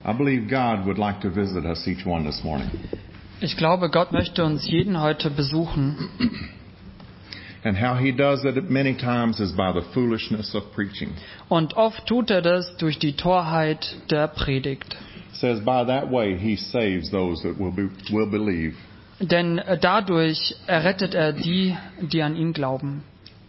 I believe God would like to visit us each one this morning. Ich glaube, Gott möchte uns jeden heute besuchen. And how he does it many times is by the foolishness of preaching. Und oft tut er das durch die Torheit der Predigt. It says by that way he saves those that will believe. Denn dadurch errettet er die, die an ihn glauben.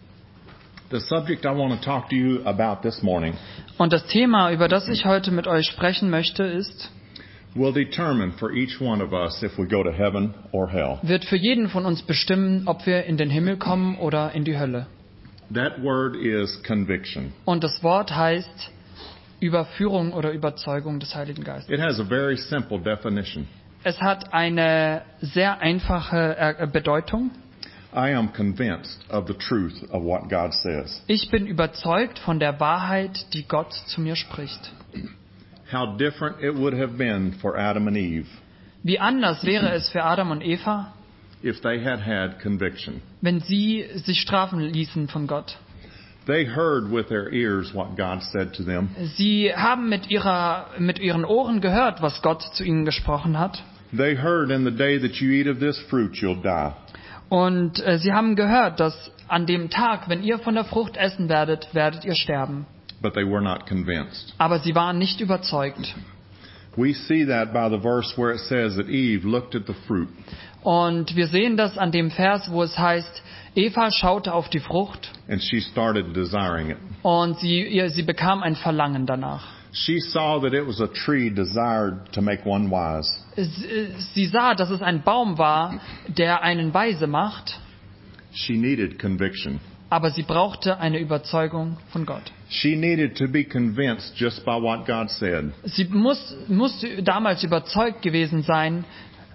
The subject I want to talk to you about this morning Und das Thema, über das ich heute mit euch sprechen möchte, will determine for each one of us if we go to heaven or hell. wird für jeden von uns bestimmen, ob wir in den Himmel kommen oder in die Hölle. That word is conviction. Und das Wort heißt Überführung oder Überzeugung des Heiligen Geistes. It has a very simple definition. Es hat eine sehr einfache Bedeutung. I am convinced of the truth of what God says. Ich bin überzeugt von der Wahrheit, die Gott zu mir spricht. How different it would have been for Adam and Eve Wie anders wäre es für Adam und Eva, if they had had conviction. wenn sie sich strafen ließen von Gott. They heard with their ears what God said to them. Sie haben mit ihren Ohren gehört, was Gott zu ihnen gesprochen hat. They heard in the day that you eat of this fruit, you'll die. Und sie haben gehört, dass an dem Tag, wenn ihr von der Frucht essen werdet, werdet ihr sterben. But they were not convinced. Aber sie waren nicht überzeugt. We see that by the verse where it says that Eve looked at the fruit. Und wir sehen das an dem Vers, wo es heißt, Eva schaute auf die Frucht And she started desiring it. und sie bekam ein Verlangen danach. She saw that it was a tree desired to make one wise. Sie sah, dass es ein Baum war, der einen weise macht, She needed conviction. aber sie brauchte eine Überzeugung von Gott. She needed to be convinced just by what God said. Sie musste damals überzeugt gewesen sein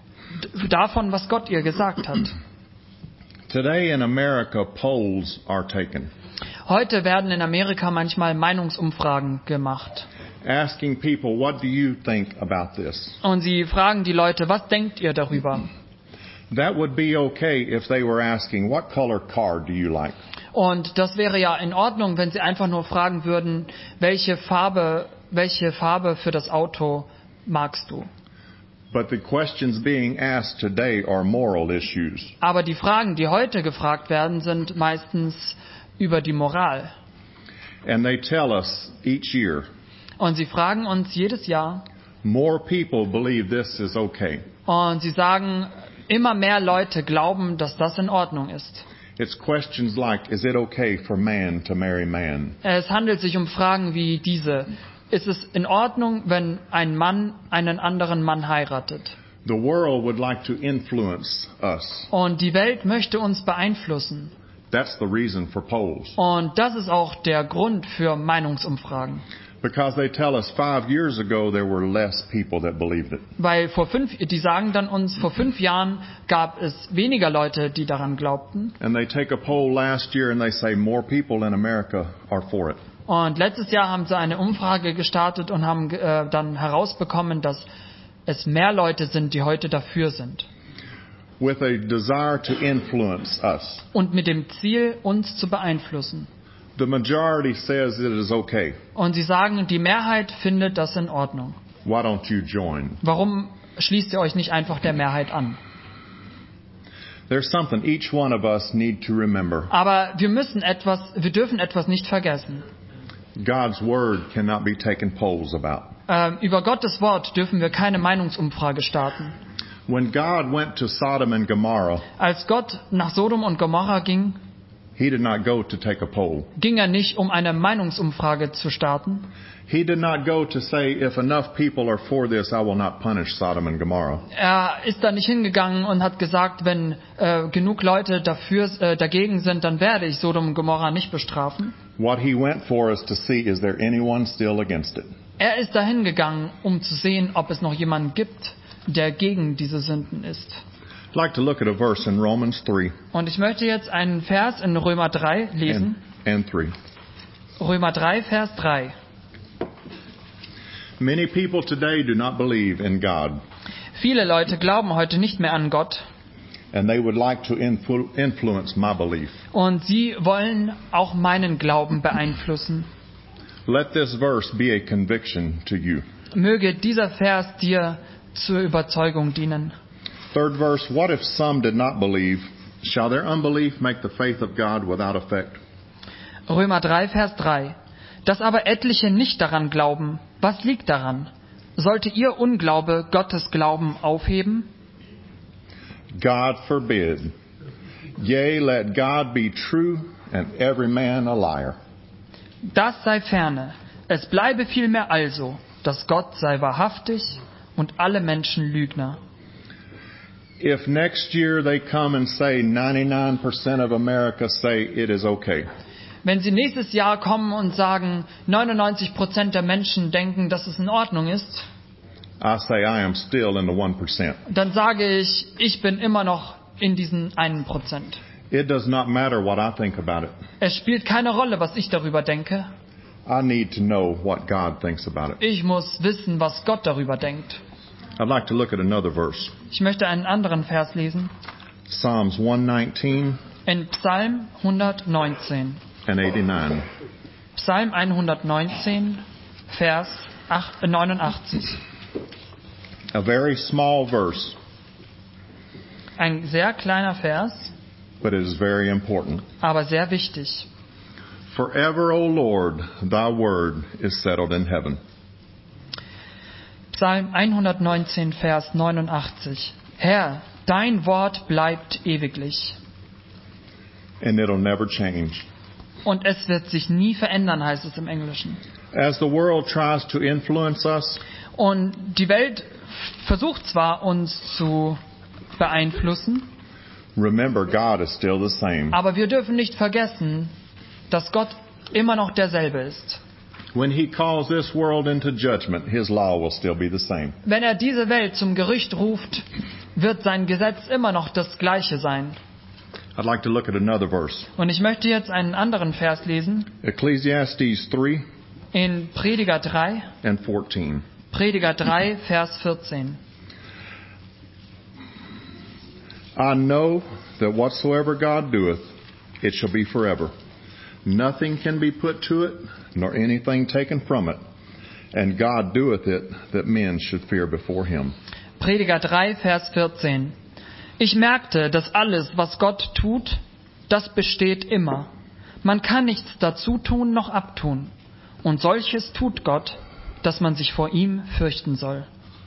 davon, was Gott ihr gesagt hat. Today in America, polls are taken, Heute werden in Amerika manchmal Meinungsumfragen gemacht. asking people, what do you think about this? Und sie fragen die Leute, was denkt ihr darüber? That would be okay if they were asking, what color car do you like? Und das wäre ja in Ordnung, wenn sie einfach nur fragen würden, welche Farbe für das Auto magst du? But the questions being asked today are moral issues. Aber die Fragen, die heute gefragt werden, sind meistens über die Moral. And they tell us each year, Und sie fragen uns jedes Jahr, more people believe this is okay. und sie sagen, immer mehr Leute glauben, dass das in Ordnung ist. It's questions like, is it okay for man to marry man? Es handelt sich um Fragen wie diese. Ist es in Ordnung, wenn ein Mann einen anderen Mann heiratet? The world would like to influence us. Und die Welt möchte uns beeinflussen. That's the reason for polls. Und das ist auch der Grund für Meinungsumfragen. Because they tell us 5 years ago there were less people that believed it. Weil die sagen dann uns, vor 5 Jahren gab es weniger Leute, die daran glaubten. And they take a poll last year and they say more people in America are for it. Und letztes Jahr haben sie eine Umfrage gestartet und haben dann herausbekommen, dass es mehr Leute sind, die heute dafür sind. With a desire to influence us. Und mit dem Ziel, uns zu beeinflussen. The majority says it is okay. Und sie sagen, die Mehrheit findet das in Ordnung. Why don't you join? Warum schließt ihr euch nicht einfach der Mehrheit an? There's something each one of us need to remember. Aber wir dürfen etwas nicht vergessen. God's word cannot be taken polls about. Über Gottes Wort dürfen wir keine Meinungsumfrage starten. When God went to Sodom and Gomorrah, Als Gott nach Sodom und Gomorra ging, He did not go to take a poll. ging er nicht, um eine Meinungsumfrage zu starten. He did not go to say, if enough people are for this, I will not punish Sodom and Gomorrah. Er ist da nicht hingegangen und hat gesagt, wenn genug Leute dagegen sind, dann werde ich Sodom und Gomorra nicht bestrafen. What he went for is to see, is there anyone still against it? Er ist da hingegangen, um zu sehen, ob es noch jemanden gibt, der gegen diese Sünden ist. I'd like to look at a verse in Romans 3 Und ich möchte jetzt einen Vers in Römer 3 lesen. and 3. Römer 3, Vers 3. Many people today do not believe in God, Viele Leute glauben heute nicht mehr an Gott. and they would like to influence my belief. Und sie wollen auch meinen Glauben beeinflussen. Let this verse be a conviction to you. Möge dieser Vers dir zur Überzeugung dienen. Third verse, what if some did not believe? Shall their unbelief make the faith of God without effect? Römer 3, Vers 3. Dass aber etliche nicht daran glauben, was liegt daran? Sollte ihr Unglaube Gottes Glauben aufheben? God forbid. Yea, let God be true and every man a liar. Das sei ferne. Es bleibe vielmehr also, dass Gott sei wahrhaftig und alle Menschen Lügner. If next year they come and say 99% of America say it is okay, Wenn sie nächstes Jahr kommen und sagen, 99% der Menschen denken, dass es in Ordnung ist, I say I am still in the 1%. dann sage ich bin immer noch in diesen 1%. It does not matter what I think about it. Es spielt keine Rolle, was ich darüber denke. I need to know what God thinks about it. Ich muss wissen, was Gott darüber denkt. I'd like to look at another verse. Ich möchte einen anderen Vers lesen. Psalms 119 In Psalm 119. and 89. Psalm 119, Vers 89. A very small verse, Ein sehr kleiner Vers, but it is very important. aber sehr wichtig. Forever, O Lord, thy word is settled in heaven. Psalm 119, Vers 89. Herr, dein Wort bleibt ewiglich. And it'll never change. Und es wird sich nie verändern, heißt es im Englischen. As the world tries to influence us, Und die Welt versucht zwar, uns zu beeinflussen, remember God is still the same. aber wir dürfen nicht vergessen, dass Gott immer noch derselbe ist. When he calls this world into judgment, his law will still be the same. Wenn er diese Welt zum Gericht ruft, wird sein Gesetz immer noch das gleiche sein. I'd like to look at another verse. Und ich möchte jetzt einen anderen Vers lesen, Ecclesiastes 3 in Prediger 3, and 14. Prediger 3, Vers 14. I know that whatsoever God doeth, it shall be forever. Nothing can be put to it, nor anything taken from it. And God doeth it, that men should fear before him. Prediger 3, Vers 14. Ich merkte, dass alles, was Gott tut, das besteht immer. Man kann nichts dazu tun noch abtun. Und solches tut Gott, dass man sich vor ihm fürchten soll.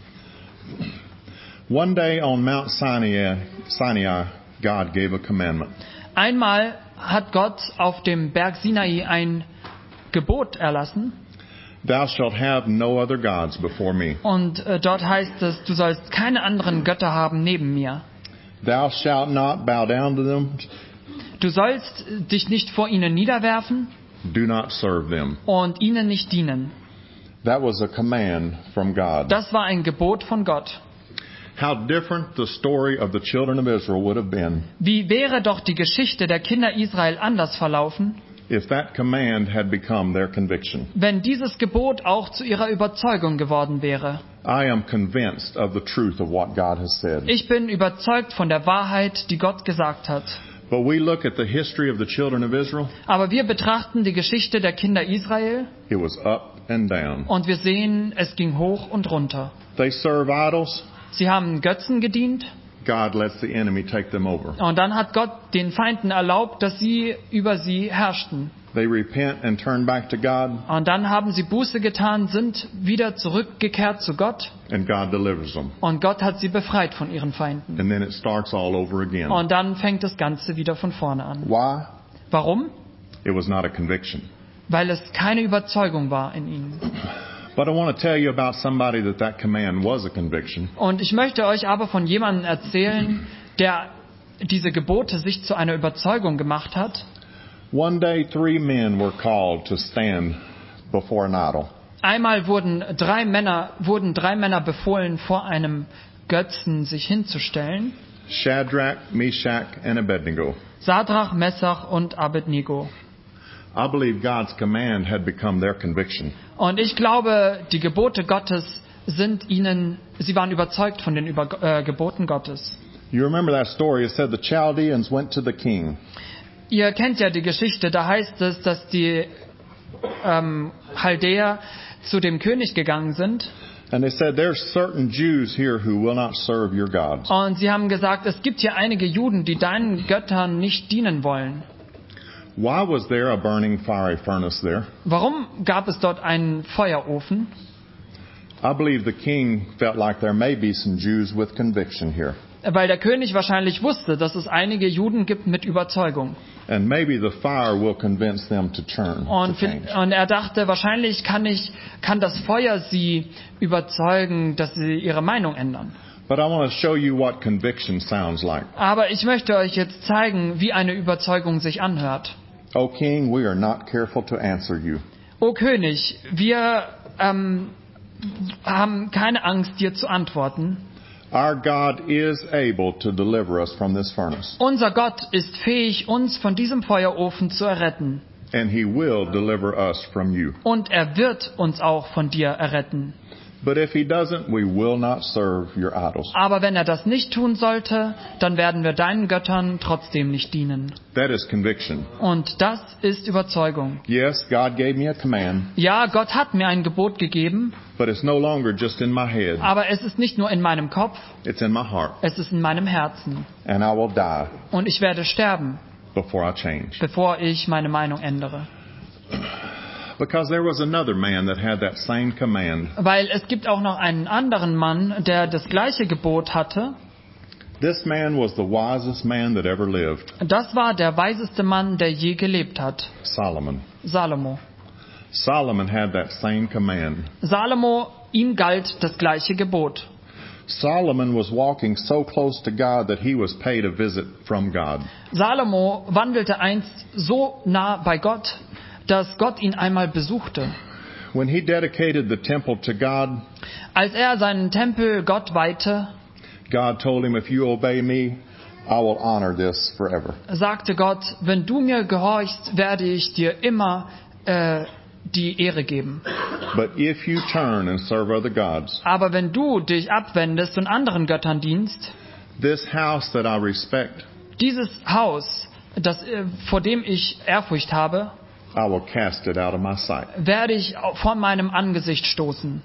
One day on Mount Sinai, God gave a commandment. Einmal hat Gott auf dem Berg Sinai ein Gebot erlassen. Thou shalt have no other gods before me. Und dort heißt es, du sollst keine anderen Götter haben neben mir. Thou shalt not bow down to them. Du sollst dich nicht vor ihnen niederwerfen Do not serve them. und ihnen nicht dienen. That was a command from God. Das war ein Gebot von Gott. How different the story of the children of Israel would have been Wie wäre doch die Geschichte der Kinder Israel anders verlaufen, if that command had become their conviction. wenn dieses Gebot auch zu ihrer Überzeugung geworden wäre. I am convinced of the truth of what God has said. Ich bin überzeugt von der Wahrheit, die Gott gesagt hat. But we look at the history of the children of Israel, Aber wir betrachten die Geschichte der Kinder Israel it was up and down. und wir sehen, es ging hoch und runter. They serve idols, Sie haben Götzen gedient God lets the enemy take them over. und dann hat Gott den Feinden erlaubt, dass sie über sie herrschten. They repent and turn back to God, Und dann haben sie Buße getan, sind wieder zurückgekehrt zu Gott and God delivers them. und Gott hat sie befreit von ihren Feinden. And then it starts all over again. Und dann fängt das Ganze wieder von vorne an. Why? Warum? It was not a conviction. Weil es keine Überzeugung war in ihnen. But I want to tell you about somebody that command was a conviction. Und ich möchte euch aber von jemandem erzählen, der diese Gebote sich zu einer Überzeugung gemacht hat. One day 3 men were called to stand before an idol. Einmal wurden drei Männer befohlen, vor einem Götzen sich hinzustellen. Shadrach, Meshach, and Abednego. Sadrach, Messach und Abednego. I believe God's command had become their conviction. Und ich glaube, die Gebote Gottes sie waren überzeugt von den Geboten Gottes. You remember that story? It said the Chaldeans went to the king. Ihr kennt ja die Geschichte, da heißt es, dass die Chaldäer zu dem König gegangen sind. And they said, there's certain Jews here who will not serve your gods. Und sie haben gesagt, es gibt hier einige Juden, die deinen Göttern nicht dienen wollen. Why was there a burning fiery furnace there? Warum gab es dort einen Feuerofen? I believe the king felt like there may be some Jews with conviction here. Weil der König wahrscheinlich wusste, dass es einige Juden gibt mit Überzeugung. And maybe the fire will convince them to turn, to change. Und er dachte, wahrscheinlich kann das Feuer sie überzeugen, dass sie ihre Meinung ändern. But I want to show you what conviction sounds like. Aber ich möchte euch jetzt zeigen, wie eine Überzeugung sich anhört. O king, we are not careful to answer you. O König, wir haben keine Angst, dir zu antworten. Our God is able to deliver us from this furnace. Unser Gott ist fähig, uns von diesem Feuerofen zu erretten. And he will deliver us from you. Und er wird uns auch von dir erretten. But if he doesn't, we will not serve your idols. Aber wenn er das nicht tun sollte, dann werden wir deinen Göttern trotzdem nicht dienen. That is conviction. Und das ist Überzeugung. Yes, God gave me a command, Ja, Gott hat mir ein Gebot gegeben, but it's no longer just in my head. aber es ist nicht nur in meinem Kopf, It's in my heart. es ist in meinem Herzen. And I will die Und ich werde sterben, before I change. bevor ich meine Meinung ändere. Because there was another man that had that same command. Weil es gibt auch noch einen anderen Mann, der das gleiche Gebot hatte. This man was the wisest man that ever lived, Das war der weiseste Mann, der je gelebt hat, Solomon. Salomo. Solomon had that same command. Salomo, ihm galt das gleiche Gebot. Solomon was walking so close to God that he was paid a visit from God. Salomo wandelte einst so nah bei Gott, dass Gott ihn einmal besuchte. When he dedicated the temple to God, Als er seinen Tempel Gott weihte, God told him, if you obey me, I will honor this forever. sagte Gott, wenn du mir gehorchst, werde ich dir immer die Ehre geben. But if you turn and serve other gods, Aber wenn du dich abwendest und anderen Göttern dienst, this house that I respect, dieses Haus, vor dem ich Ehrfurcht habe, I will cast it out of my sight. werde ich von meinem Angesicht stoßen.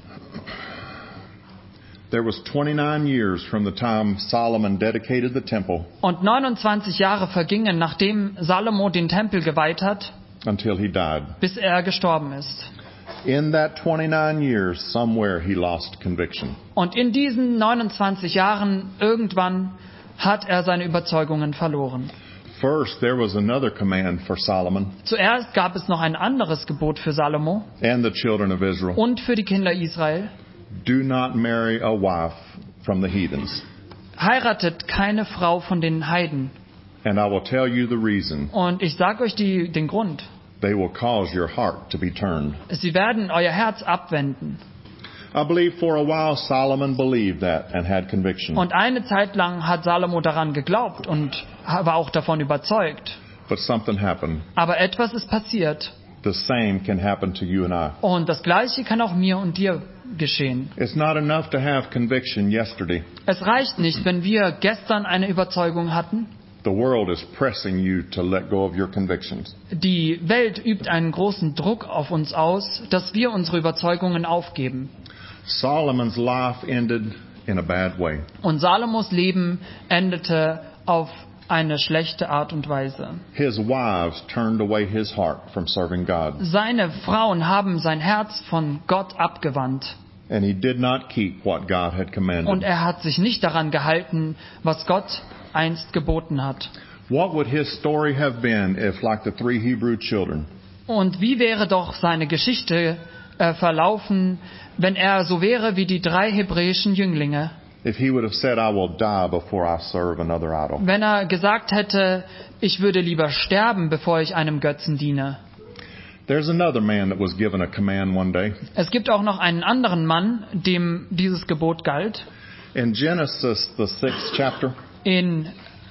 There was 29 years from the time Solomon dedicated the temple Und 29 Jahre vergingen, nachdem Salomo den Tempel geweiht hat, until he died. bis er gestorben ist. In that 29 years, somewhere he lost conviction. Und in diesen 29 Jahren, irgendwann, hat er seine Überzeugungen verloren. First, there was another command for Solomon Zuerst gab es noch ein anderes Gebot für Salomo and the children of Israel. und für die Kinder Israel. Do not marry a wife from the heathens. Heiratet keine Frau von den Heiden. And I will tell you the reason. Und ich sage euch den Grund. They will cause your heart to be turned. Sie werden euer Herz abwenden. I believe for a while Solomon believed that and had conviction. Und eine Zeit lang hat Salomo daran geglaubt und war auch davon überzeugt. But something happened. Aber etwas ist passiert. The same can happen to you and I. Und das Gleiche kann auch mir und dir geschehen. It's not enough to have conviction yesterday. Es reicht nicht, wenn wir gestern eine Überzeugung hatten. The world is pressing you to let go of your convictions. Die Welt übt einen großen Druck auf uns aus, dass wir unsere Überzeugungen aufgeben. Solomon's life ended in a bad way. Und Salomos Leben endete auf eine schlechte Art und Weise. His wives turned away his heart from serving God, Seine Frauen haben sein Herz von Gott abgewandt. and he did not keep what God had Und commanded. er hat sich nicht daran gehalten, was Gott einst geboten hat. What would his story have been if, like the 3 Hebrew children, Und wie wäre doch seine Geschichte verlaufen, wenn er so wäre wie die 3 hebräischen Jünglinge? if he would have said, I will die before I serve another idol? Wenn er gesagt hätte, ich würde lieber sterben, bevor ich einem Götzen diene. There's another man that was given a command one day. Es gibt auch noch einen anderen Mann, dem dieses Gebot galt. In Genesis, the 6th chapter, In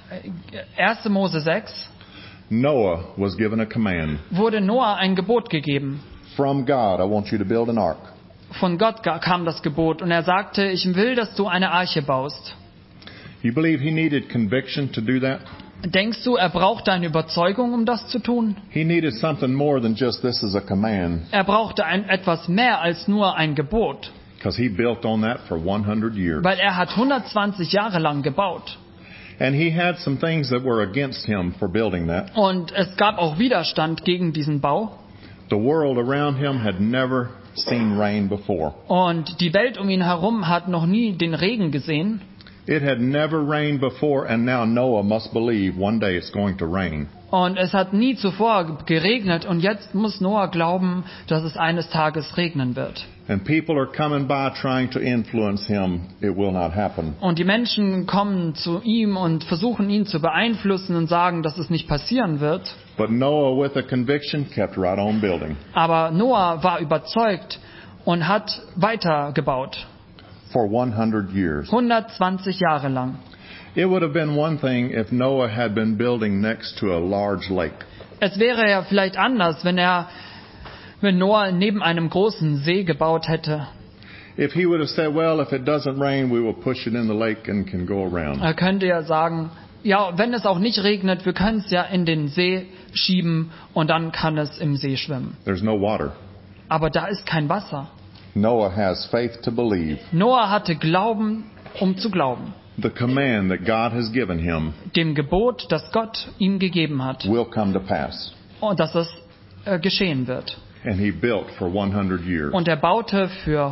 1. Mose 6 Noah was given a command wurde Noah ein Gebot gegeben. from God. I want you to build an ark. Von Gott kam das Gebot und er sagte, ich will, dass du eine Arche baust. You believe he needed conviction to do that? Denkst du, er brauchte eine Überzeugung, um das zu tun? He needed something more than just this is a command, Er brauchte etwas mehr als nur ein Gebot, because he built on that for 100 years. weil er hat 120 Jahre lang gebaut. And he had some things that were against him for building that. Und es gab auch Widerstand gegen diesen Bau. The world around him had never seen rain before. Und die Welt um ihn herum hat noch nie den Regen gesehen. It had never rained before, and now Noah must believe one day it's going to rain. Und es hat nie zuvor geregnet. Und jetzt muss Noah glauben, dass es eines Tages regnen wird. And people are coming by trying to influence him. It will not happen. Und die Menschen kommen zu ihm und versuchen ihn zu beeinflussen und sagen, dass es nicht passieren wird. But Noah, with a conviction, kept right on building. Aber Noah war überzeugt und hat weitergebaut. For 100 years. 120 Jahre lang. It would have been one thing if Noah had been building next to a large lake. Es wäre ja vielleicht anders, wenn Noah neben einem großen See gebaut hätte. If he would have said, well, if it doesn't rain, we will push it in the lake and can go around. Er könnte ja sagen, ja, wenn es auch nicht regnet, wir können es ja in den See schieben und dann kann es im See schwimmen. There's no water. Aber da ist kein Wasser. Noah has faith to believe. Noah hatte Glauben, um zu glauben. The command that God has given him Dem Gebot, das Gott ihm gegeben hat. will come to pass. Und dass es geschehen wird. And he built for 100 years. Und er baute für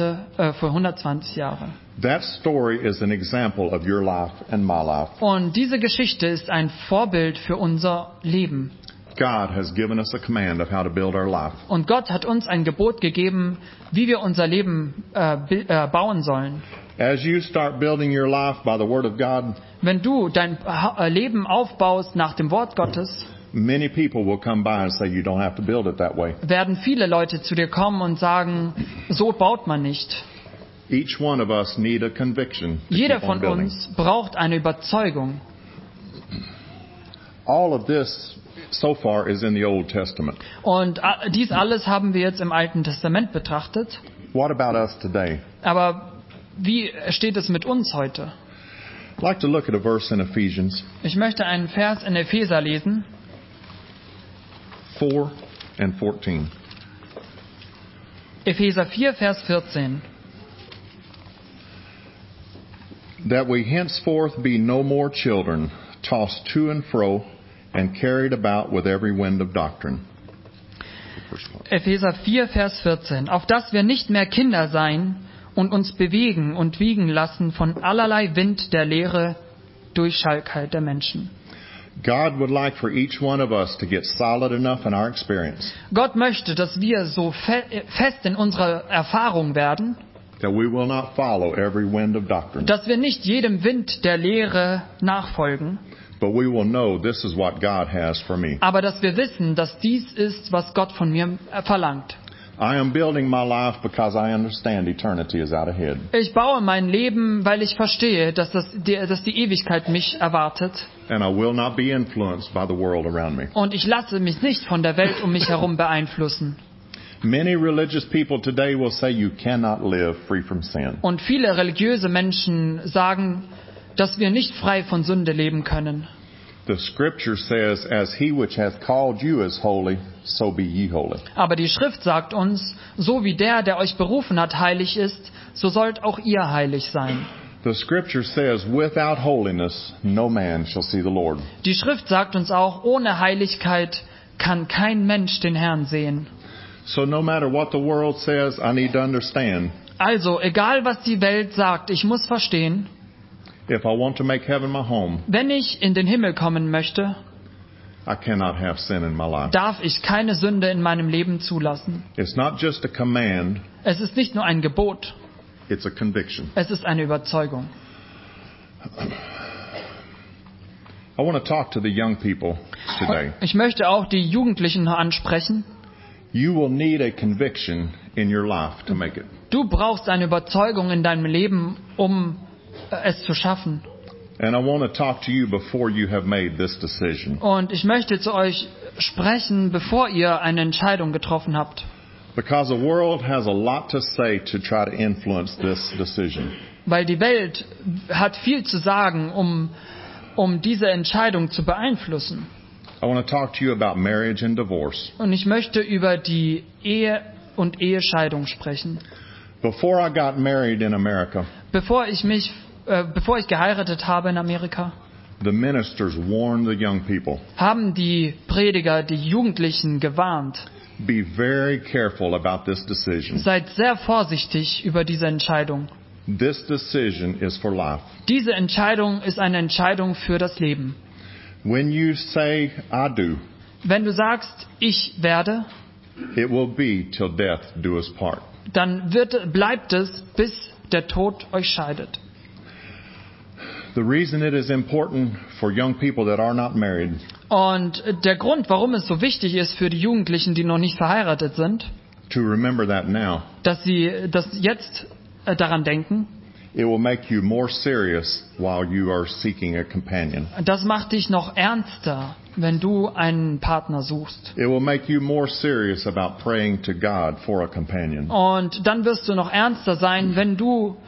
120 Jahre. That story is an example of your life and my life. Und diese Geschichte ist ein Vorbild für unser Leben. God has given us a command of how to build our life. Und Gott hat uns ein Gebot gegeben, wie wir unser Leben bauen sollen. As you start building your life by the Word of God, Wenn du dein Leben aufbaust nach dem Wort Gottes, many people will come by and say you don't have to build it that way. werden viele Leute zu dir kommen und sagen, so baut man nicht. Each one of us need a conviction to Jeder keep on von building. uns braucht eine Überzeugung. All of this so far is in the Old Testament. Und dies alles haben wir jetzt im Alten Testament betrachtet. What about us today? Aber wie steht es mit uns heute? I'd like to look at a verse in Ephesians Ich möchte einen Vers in Epheser lesen, 4 and 14. Epheser 4, Vers 14. That we henceforth be no more children, tossed to and fro, and carried about with every wind of doctrine. Epheser 4, Vers 14. Auf dass wir nicht mehr Kinder seien und uns bewegen und wiegen lassen von allerlei Wind der Lehre durch Schalkheit der Menschen. God would like for each one of us to get solid enough in our experience Gott möchte, dass wir so fest in unserer Erfahrung werden, that we will not follow every wind of doctrine, dass wir nicht jedem Wind der Lehre nachfolgen, but we will know this is what God has for me. aber dass wir wissen, dass dies ist, was Gott von mir verlangt. I am building my life because I understand eternity is out ahead. Ich baue mein Leben, weil ich verstehe, dass die Ewigkeit mich erwartet. And I will not be influenced by the world around me. Und ich lasse mich nicht von der Welt um mich herum beeinflussen. Many religious people today will say you cannot live free from sin. Und viele religiöse Menschen sagen, dass wir nicht frei von Sünde leben können. The scripture says, as he which hath called you is holy, so be ye holy. Aber die Schrift sagt uns, so wie der euch berufen hat, heilig ist, so sollt auch ihr heilig sein. The scripture says, without holiness, no man shall see the Lord. Die Schrift sagt uns auch, ohne Heiligkeit kann kein Mensch den Herrn sehen. So no matter what the world says, I need to understand, Also, egal was die Welt sagt, ich muss verstehen, if I want to make heaven my home, wenn ich in den Himmel kommen möchte, I cannot have sin in my life. darf ich keine Sünde in meinem Leben zulassen. It's not just a command, Es ist nicht nur ein Gebot, it's a conviction. es ist eine Überzeugung. I want to talk to the young people today. Ich möchte auch die Jugendlichen ansprechen. You will need a conviction in your life to make it. Du brauchst eine Überzeugung in deinem Leben, um es zu schaffen. And I want to talk to you before you have made this decision. Und ich möchte zu euch sprechen, bevor ihr eine Entscheidung getroffen habt. Because the world has a lot to say to try to influence this decision. Weil die Welt hat viel zu sagen, um um diese Entscheidung zu beeinflussen. I want to talk to you about marriage and divorce. Und ich möchte über die Ehe und Ehescheidung sprechen. Before I got married in America, Bevor ich geheiratet habe in Amerika, the ministers warned the young people, haben die Prediger die Jugendlichen gewarnt. be very careful about this decision. Seid sehr vorsichtig über diese Entscheidung. This decision is for life. Diese Entscheidung ist eine Entscheidung für das Leben. When you say, I do, Wenn du sagst, ich werde, it will be till death do us part. dann bleibt es, bis der Tod euch scheidet. The reason it is important for young people that are not married Und der Grund, warum es so wichtig ist für die Jugendlichen, die noch nicht verheiratet sind, to remember that now, dass sie das jetzt daran denken, it will make you more serious while you are seeking a companion. das macht dich noch ernster, wenn du einen Partner suchst. It will make you more serious about praying to God for a companion. Und dann wirst du noch ernster sein, wenn du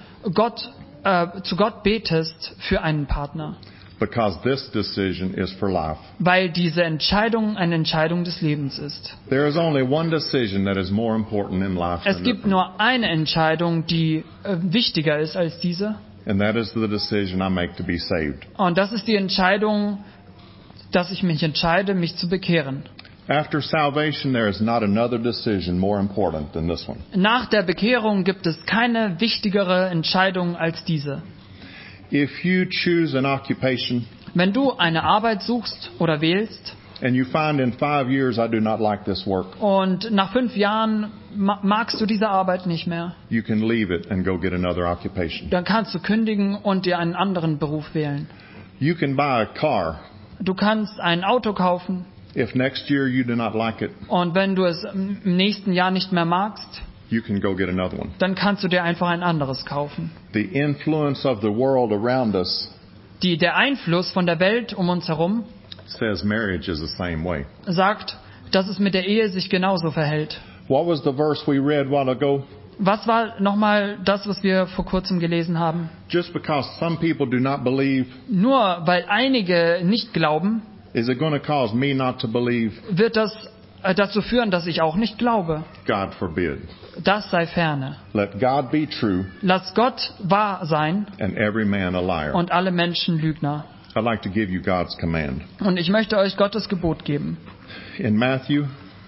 zu Gott betest für einen Partner. Because this decision is for life. Weil diese Entscheidung eine Entscheidung des Lebens ist. There is only one decision that is more important in life Es than gibt nur eine Entscheidung, die wichtiger ist als diese. and that is the decision I make to be saved. Und das ist die Entscheidung, dass ich mich entscheide, mich zu bekehren. After salvation, there is not another decision more important than this one. Nach der Bekehrung gibt es keine wichtigere Entscheidung als diese. If you choose an occupation Wenn du eine Arbeit suchst oder wählst and you find in 5 years I do not like this work, und nach 5 Jahren magst du diese Arbeit nicht mehr, you can leave it and go get another occupation. dann kannst du kündigen und dir einen anderen Beruf wählen. You can buy a car. Du kannst ein Auto kaufen If next year you do not like it, und wenn du es im nächsten Jahr nicht mehr magst, you can go get another one. dann kannst du dir einfach ein anderes kaufen. The influence of the world around us Der Einfluss von der Welt um uns herum says marriage is the same way. sagt, dass es mit der Ehe sich genauso verhält. What was the verse we read a while ago? Was war nochmal das, was wir vor kurzem gelesen haben? Just because some people do not believe, Nur weil einige nicht glauben, is it going to cause me not to believe? wird das dazu führen, dass ich auch nicht glaube. God forbid. Das sei ferne. Let God be true Lass Gott wahr sein and every man a liar. und alle Menschen Lügner. I'd like to give you God's command. Und ich möchte euch Gottes Gebot geben. In Matthew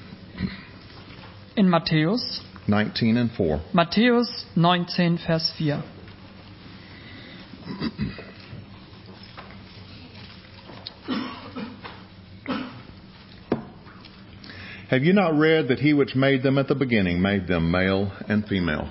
In Matthäus 19 and 4. Matthäus 19, Vers 4. Have you not read that he which made them at the beginning made them male and female?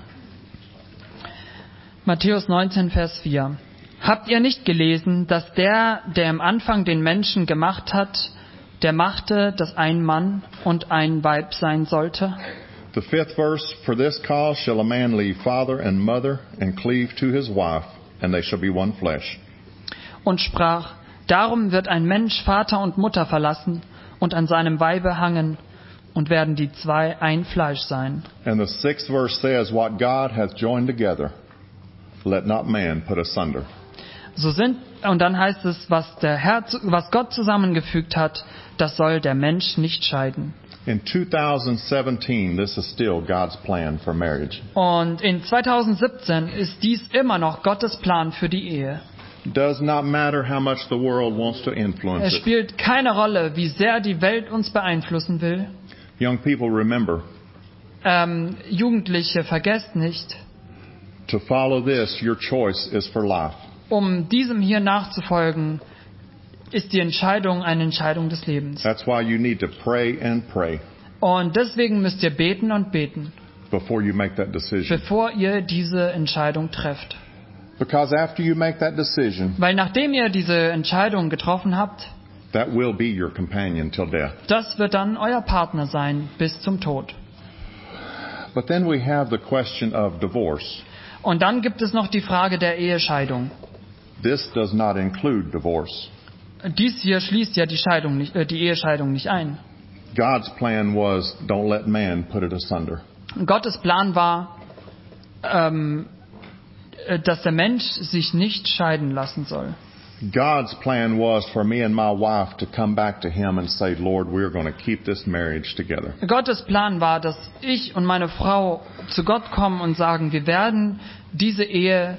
Matthäus 19, Vers 4. Habt ihr nicht gelesen, dass der im Anfang den Menschen gemacht hat, der machte, dass ein Mann und ein Weib sein sollte? The 5th verse, for this cause shall a man leave father and mother and cleave to his wife, and they shall be one flesh. Und sprach, darum wird ein Mensch Vater und Mutter verlassen und an seinem Weibe hangen und werden die zwei ein Fleisch sein. And the 6th verse says, what God hath joined together, let not man put asunder. Und dann heißt es, was Gott zusammengefügt hat, das soll der Mensch nicht scheiden. In 2017, this is still God's plan for marriage. Und in 2017 ist dies immer noch Gottes Plan für die Ehe. Does not matter how much the world wants to influence Es it. spielt keine Rolle, wie sehr die Welt uns beeinflussen will. Young people, remember, Jugendliche, vergesst nicht, to follow this, your choice is for life. um diesem hier nachzufolgen, ist die Entscheidung eine Entscheidung des Lebens. That's why you need to pray and pray Und deswegen müsst ihr beten und beten, before you make that decision. bevor ihr diese Entscheidung trefft. Because after you make that decision, Weil nachdem ihr diese Entscheidung getroffen habt, that will be your companion till death. das wird dann euer Partner sein bis zum Tod. But then we have the question of divorce. Und dann gibt es noch die Frage der Ehescheidung. This does not include divorce. Dies hier schließt ja die Ehescheidung nicht ein. God's plan was, don't let man put it asunder. Gottes Plan war, dass der Mensch sich nicht scheiden lassen soll. God's plan was for me and my wife to come back to Him and say, Lord, we're going to keep this marriage together. Gottes Plan war, dass ich und meine Frau zu Gott kommen und sagen, wir werden diese Ehe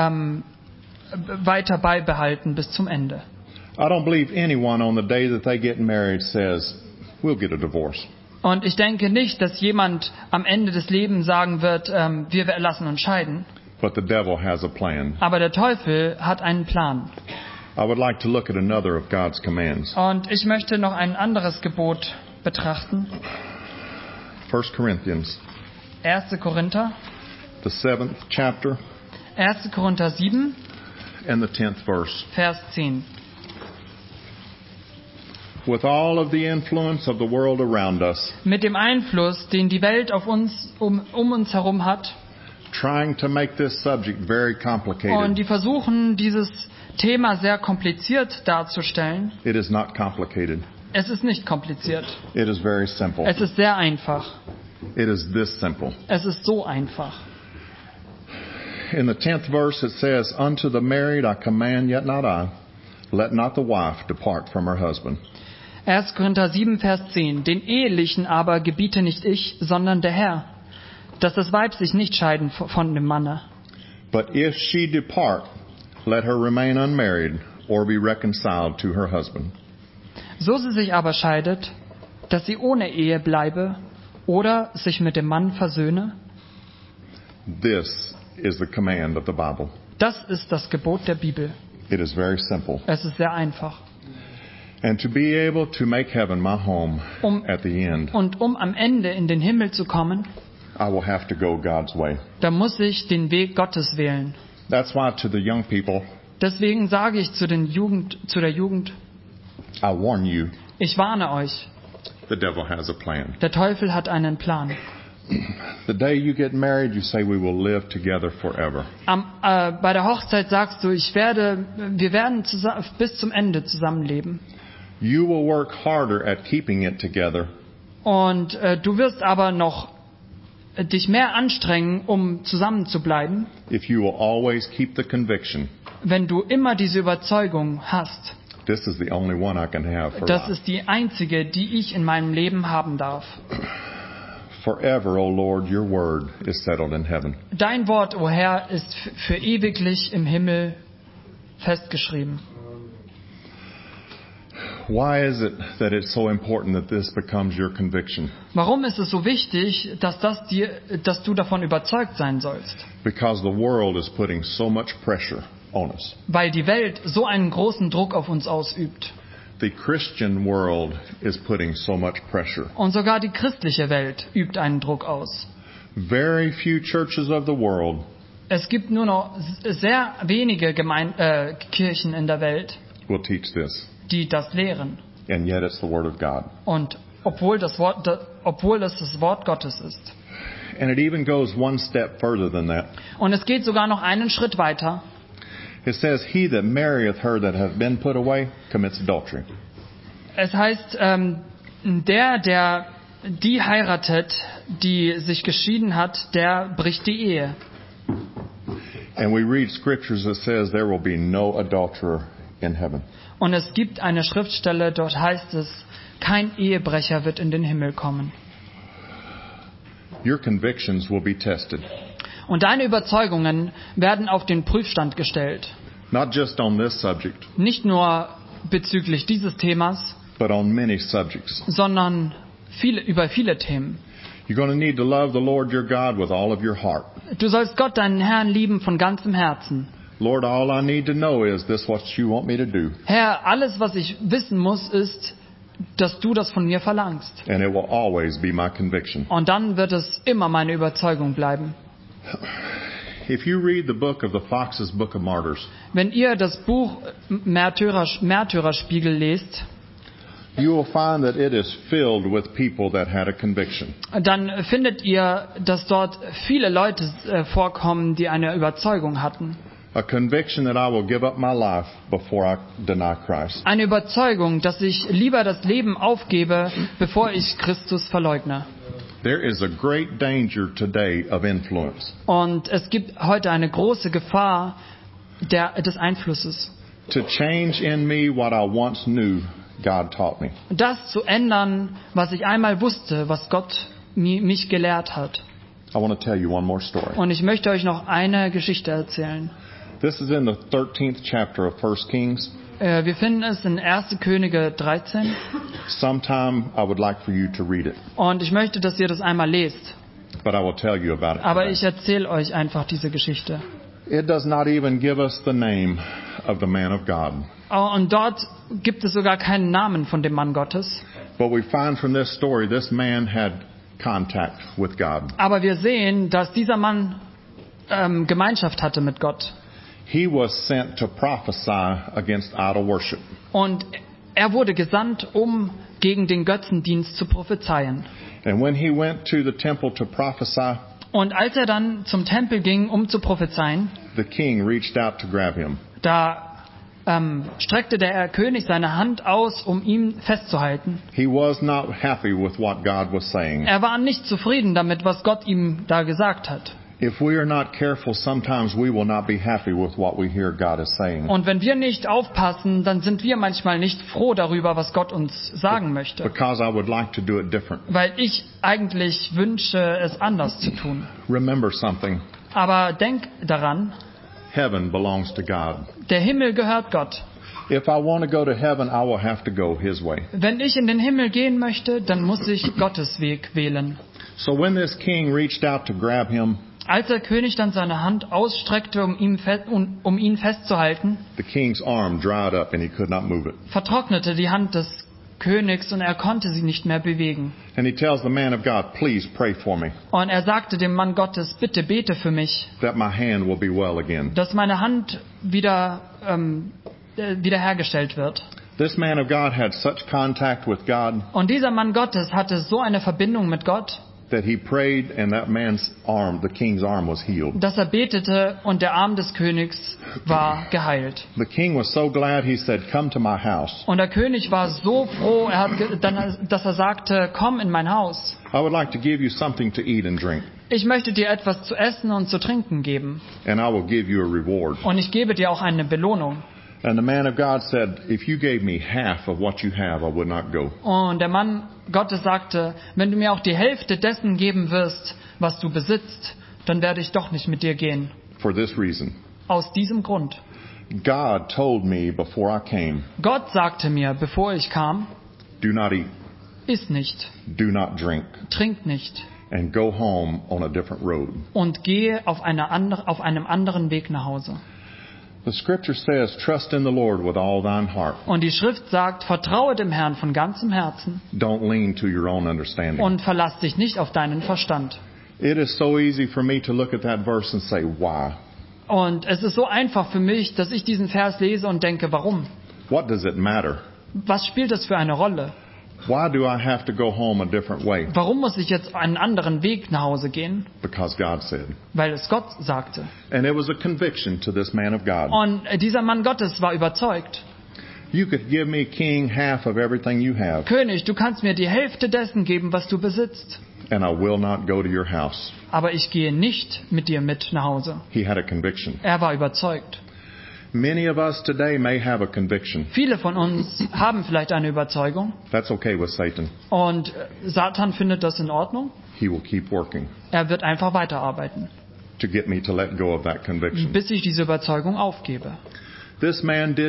weiter beibehalten bis zum Ende. I don't believe anyone on the day that they get married says, we'll get a divorce. Und ich denke nicht, dass jemand am Ende des Lebens sagen wird, wir lassen uns scheiden. But the devil has a plan. Aber der Teufel hat einen Plan. I would like to look at another of God's commands. Und ich möchte noch ein anderes Gebot betrachten. 1 Corinthians, 1. Korinther, the 7th chapter 1. Korinther 7, and the 10th verse. Vers 10. With all of the influence of the world around us, Mit dem Einfluss, den die Welt auf uns um uns herum hat, trying to make this subject very und complicated, die versuchen, dieses Thema sehr kompliziert darzustellen. it is not complicated. Es ist nicht kompliziert. It is very simple. Es ist sehr einfach. It is this simple. Es ist so einfach. In the 10th verse it says, Unto the married I command, yet not I. Let not the wife depart from her husband. 1. Korinther 7, Vers 10. Den Ehelichen aber gebiete nicht ich, sondern der Herr, dass das Weib sich nicht scheiden von dem Manne. But if she depart, let her remain unmarried, or be reconciled to her husband. So sie sich aber scheidet, dass sie ohne Ehe bleibe oder sich mit dem Mann versöhne. This is the command of the Bible. Das ist das Gebot der Bibel. It is very simple. Es ist sehr einfach. And to be able to make heaven my home at the end, Und um am Ende in den Himmel zu kommen, I will have to go God's way. da muss ich den Weg Gottes wählen. That's why to the young people, Deswegen sage ich zu der Jugend, I warn you, ich warne euch, the devil has a plan. der Teufel hat einen Plan. The day you get married, you say we will live together forever. Bei der Hochzeit sagst du, wir werden bis zum Ende zusammenleben. You will work harder at keeping it together Und du wirst aber noch dich mehr anstrengen, um zusammen zu bleiben, if you will always keep the conviction, wenn du immer diese Überzeugung hast. this is the only one I can have for Das life. ist die einzige, die ich in meinem Leben haben darf. Forever, O Lord, your word is settled in heaven. Dein Wort, o Herr, ist für ewiglich im Himmel festgeschrieben. Why is it that it's so important that this becomes your conviction? Warum ist es so wichtig, dass du davon überzeugt sein sollst? Because the world is putting so much pressure on us. Weil die Welt so einen großen Druck auf uns ausübt. The Christian world is putting so much pressure. Und sogar die christliche Welt übt einen Druck aus. Very few churches of the world Es gibt nur noch sehr wenige Kirchen in der Welt, will teach this. die das lehren. And yet it's the word of God. Und obwohl es das Wort Gottes ist. And it even goes one step further than that. Und es geht sogar noch einen Schritt weiter. It says, He that marrieth her that hath been put away commits adultery. Es heißt, der die heiratet, die sich geschieden hat, der bricht die Ehe. And we read scriptures that says there will be no adulterer in heaven. Und es gibt eine Schriftstelle, dort heißt es, kein Ehebrecher wird in den Himmel kommen. Your convictions will be tested. Und deine Überzeugungen werden auf den Prüfstand gestellt. Not just on this subject, Nicht nur bezüglich dieses Themas, but on many subjects. sondern über viele Themen. You're going to need to love the Lord your God with all of your heart. Du sollst Gott, deinen Herrn, lieben von ganzem Herzen. Lord, all I need to know is this what you want me to do. Herr, alles, was ich wissen muss, ist, dass du das von mir verlangst. And it will always be my conviction. Und dann wird es immer meine Überzeugung bleiben. If you read the book of the Fox's Book of Martyrs, Wenn ihr das Buch Märtyrerspiegel lest, you will find that it is filled with people that had a conviction. dann findet ihr, dass dort viele Leute vorkommen, die eine Überzeugung hatten. A conviction that I will give up my life before I deny Christ. Eine Überzeugung, dass ich lieber das Leben aufgebe, bevor ich Christus verleugne. There is a great danger today of influence. Und es gibt heute eine große Gefahr des Einflusses. To change in me what I once knew, God taught me. Das zu ändern, was ich einmal wusste, was Gott mich gelehrt hat. I want to tell you one more story. Und ich möchte euch noch eine Geschichte erzählen. This is in the 13th chapter of 1 Kings. Wir finden es in 1. Könige 13. Sometime I would like for you to read it, Und ich möchte, dass ihr das einmal lest. but I will tell you about it Aber today. ich erzähle euch einfach diese Geschichte. It does not even give us the name of the man of God. Und dort gibt es sogar keinen Namen von dem Mann Gottes. But we find from this story, this man had contact with God. Aber wir sehen, dass dieser Mann Gemeinschaft hatte mit Gott. He was sent to prophesy against idol worship. Und er wurde gesandt, um gegen den Götzendienst zu prophezeien. And when he went to the temple to prophesy, Und als er dann zum Tempel ging, um zu prophezeien, the king reached out to grab him. da streckte der König seine Hand aus, um ihn festzuhalten. He was not happy with what God was saying. Er war nicht zufrieden damit, was Gott ihm da gesagt hat. If we are not careful, sometimes we will not be happy with what we hear God is saying. Und wenn wir nicht aufpassen, dann sind wir manchmal nicht froh darüber, was Gott uns sagen möchte. Because I would like to do it different. Weil ich eigentlich wünsche, es anders zu tun. Remember something. Aber denk daran, Heaven belongs to God. der Himmel gehört Gott. If I want to go to heaven, I will have to go His way. Wenn ich in den Himmel gehen möchte, dann muss ich Gottes Weg wählen. So when this king reached out to grab him, Als der König dann seine Hand ausstreckte, um ihn festzuhalten, the king's arm dried up and he could not move it. vertrocknete die Hand des Königs und er konnte sie nicht mehr bewegen. And he tells the man of God, please pray for me, Und er sagte dem Mann Gottes, bitte bete für mich, that my hand will be well again. dass meine Hand wiederhergestellt wird. This man of God had such contact with God Und dieser Mann Gottes hatte so eine Verbindung mit Gott, that he prayed and that man's arm, the king's arm, was healed. dass er betete und der Arm des Königs war geheilt. The king was so glad, he said, come to my house. Und der König war so froh, dass er sagte, komm in mein Haus. I would like to give you something to eat and drink, Ich möchte dir etwas zu essen und zu trinken geben. and I will give you a reward. Und ich gebe dir auch eine Belohnung. And the man of God said, if you gave me half of what you have, I would not go. Und der Mann Gottes sagte, wenn du mir auch die Hälfte dessen geben wirst, was du besitzt, dann werde ich doch nicht mit dir gehen. For this reason, Aus diesem Grund. God told me before I came, Gott sagte mir, bevor ich kam, do not eat, iss nicht, do not drink, trink nicht and go home on a different road. und gehe auf einem anderen Weg nach Hause. The scripture says, trust in the Lord with all thine heart. Und die Schrift sagt, vertraue dem Herrn von ganzem Herzen Don't lean to your own understanding. und verlass dich nicht auf deinen Verstand. It is so easy for me to look at that verse and say, why? Und es ist so einfach für mich, dass ich diesen Vers lese und denke, warum? What does it matter? Was spielt das für eine Rolle? Why do I have to go home a different way? Warum muss ich jetzt einen anderen Weg nach Hause gehen? Because God said. Weil es Gott sagte. And it was a conviction to this man of God. Und dieser Mann Gottes war überzeugt. You could give me, king, half of everything you have, König, du kannst mir die Hälfte dessen geben, was du besitzt. and I will not go to your house. Aber ich gehe nicht mit dir mit nach Hause. He had a conviction. Er war überzeugt. Many of us today may have a conviction. Viele von uns haben vielleicht eine Überzeugung. That's okay with Satan. Und Satan findet das in Ordnung. He will keep working Er wird einfach weiterarbeiten, to get me to let go of that conviction. bis ich diese Überzeugung aufgebe. The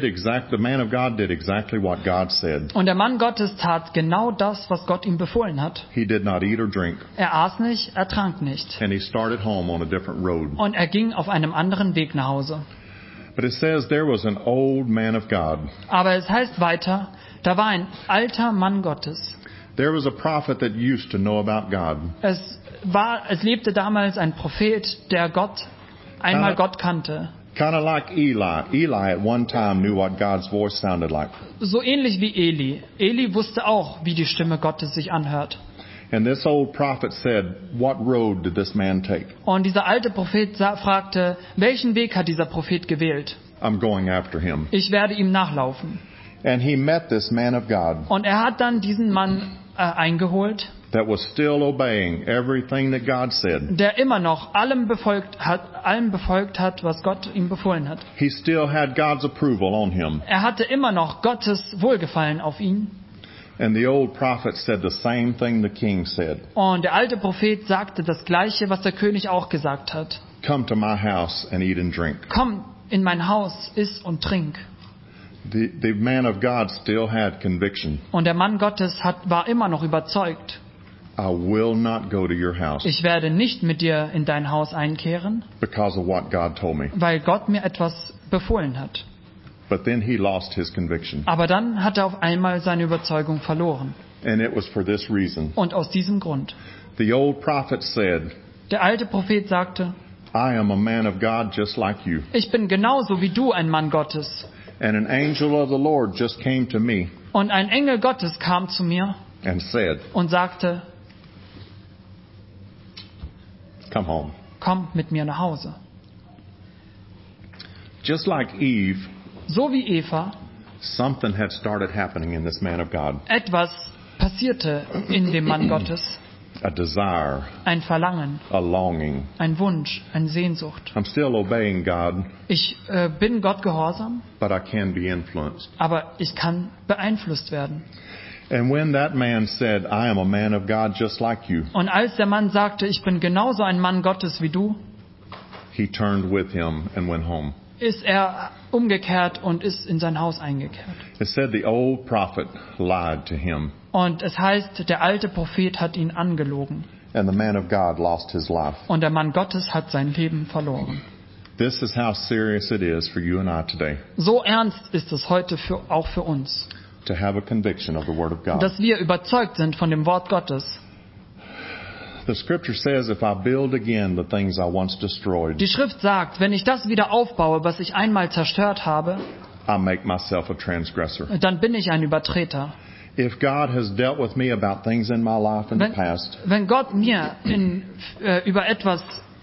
man of God did exactly what God said. Und der Mann Gottes tat genau das, was Gott ihm befohlen hat. He did not eat or drink, Er aß nicht, er trank nicht. and he started home on a different road. Und er ging auf einem anderen Weg nach Hause. But it says there was an old man of God. Aber es heißt weiter, da war ein alter Mann Gottes. There was a prophet that used to know about God. Es lebte damals ein Prophet, der Gott kannte. Kind of like Eli. Eli at one time knew what God's voice sounded like. So ähnlich wie Eli. Eli wusste auch, wie die Stimme Gottes sich anhört. And this old prophet said, what road did this man take? Und dieser alte Prophet fragte, welchen Weg hat dieser Prophet gewählt? I'm going after him. Ich werde ihm nachlaufen. And he met this man of God. Und er hat dann diesen Mann eingeholt. that was still obeying everything that God said. der immer noch allem befolgt hat, was Gott ihm befohlen hat. He still had God's approval on him. Er hatte immer noch Gottes Wohlgefallen auf ihn. And the old prophet said the same thing the king said. Und der alte Prophet sagte das Gleiche, was der König auch gesagt hat. Come to my house and eat and drink. Komm in mein Haus, iss und trink. The man of God still had conviction. Und der Mann Gottes war immer noch überzeugt. I will not go to your house Ich werde nicht mit dir in dein Haus einkehren, because of what God told me. weil Gott mir etwas befohlen hat. But then he lost his conviction. Aber dann hat er auf einmal seine Überzeugung verloren. And it was for this reason. Und aus diesem Grund. The old prophet said, Der alte Prophet sagte, I am a man of God just like you. ich bin genauso wie du ein Mann Gottes. And an angel of the Lord just came to me Und ein Engel Gottes kam zu mir and said, und sagte, come home. komm mit mir nach Hause. Just like Eve, So wie Eva, something had started happening in this man of God. etwas passierte in dem Mann Gottes. A desire, Ein Verlangen, a longing. ein Wunsch, eine Sehnsucht. I'm still obeying God, Ich bin Gott gehorsam, but I can be influenced. aber ich kann beeinflusst werden. And when that man said, I am a man of God just like you, Und als der Mann sagte, ich bin genauso ein Mann Gottes wie du, he turned with him and went home. ist er umgekehrt und ist in sein Haus eingekehrt. It said the old prophet lied to him, Und es heißt, der alte Prophet hat ihn angelogen. and the man of God lost his life. Und der Mann Gottes hat sein Leben verloren. This is how serious it is for you and I today So ernst ist es heute auch für uns, to have a conviction of the Word of God. dass wir überzeugt sind von dem Wort Gottes. The Scripture says, if I build again the things I once destroyed, Die Schrift sagt, wenn ich das wieder aufbaue, was ich einmal zerstört habe, I make myself a transgressor. dann bin ich ein Übertreter. If God has dealt with me about things in my life in the past, Wenn Gott mir über etwas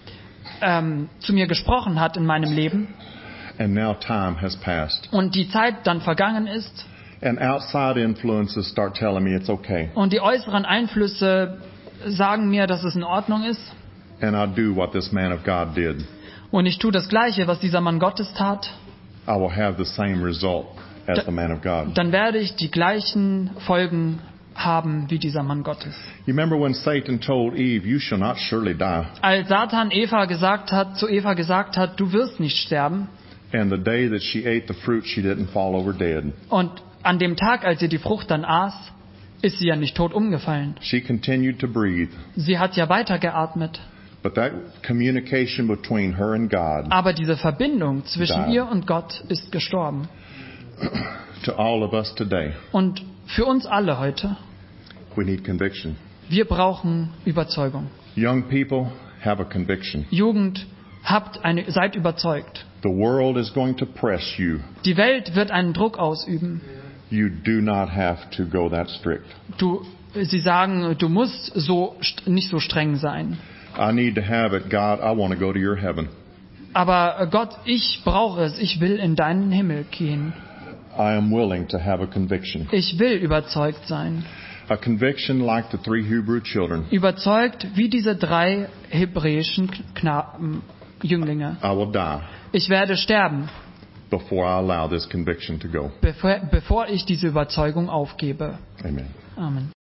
zu mir gesprochen hat in meinem Leben and now time has passed, und die Zeit dann vergangen ist and outside influences start telling me it's okay, und die äußeren Einflüsse sagen mir, dass es in Ordnung ist and I do what this man of God did, und ich tue das Gleiche, was dieser Mann Gottes tat, I will have the same result as the man of God. dann werde ich die gleichen Folgen haben wie dieser Mann Gottes. You remember when Satan told Eve, you shall not surely die, Als Satan zu Eva gesagt hat, du wirst nicht sterben, and the day that she ate the fruit, she didn't fall over dead. und an dem Tag, als sie die Frucht dann aß, ist sie ja nicht tot umgefallen. She continued to breathe, Sie hat ja weitergeatmet. but that communication between her and God, Aber diese Verbindung zwischen Da. ihr und Gott ist gestorben. to all of us today, Und für uns alle heute, we need conviction. wir brauchen Überzeugung. Young people, have a conviction. Jugend, seid überzeugt. The world is going to press you. Die Welt wird einen Druck ausüben. You do not have to go that strict. Sie sagen, du musst nicht so streng sein. I need to have it, God, I want to go to your heaven. Aber Gott, ich brauche es. Ich will in deinen Himmel gehen. I am willing to have a conviction. Ich will überzeugt sein. A conviction like the 3 Hebrew children. Überzeugt wie diese 3 hebräischen Jünglinge. I will die Ich werde sterben, before I allow this conviction to go. bevor ich diese Überzeugung aufgebe. Amen. Amen.